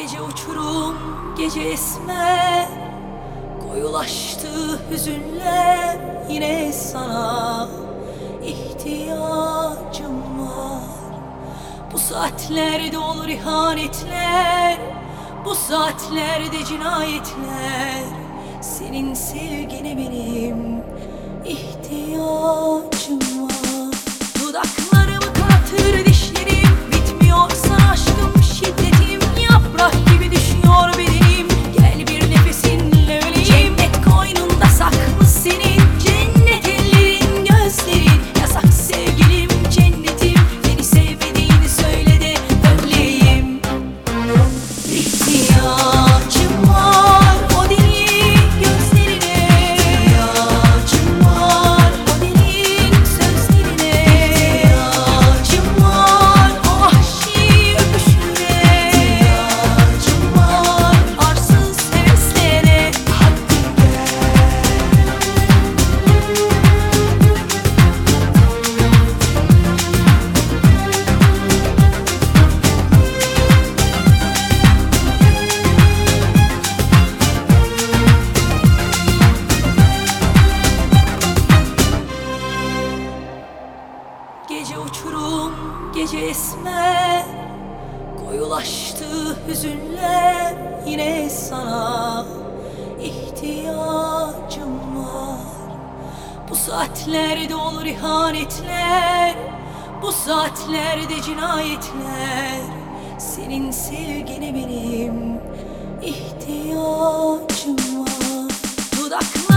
Gece uçurum, gece esmer, koyulaştı hüzünler. Yine sana ihtiyacım var. Bu saatlerde olur ihanetler, bu saatlerde cinayetler. Senin sevgine benim ihtiyacım var. Dudaklarımı kapatır dişlerim, bitmiyor sana aşkım şiddetim. Yaprak gibi düşüyor bedenim, gel bir nefesinle öleyim. Cennet koynunda saklı senin, cennet ellerin gözlerin. Yasak sevgilim cennetim, beni sevmediğini söyle de öleyim. İhtiyacım var o deli gözlerine, ihtiyacım var o derin sözlerine, ihtiyacım var o vahşi öpüşüne, ihtiyacım var arsız heveslere. Gece uçurum, gece esmer, koyulaştı hüzünler. Yine sana ihtiyacım var. Bu saatlerde olur ihanetler, bu saatlerde cinayetler. Senin sevgine benim ihtiyacım var. Dudaklar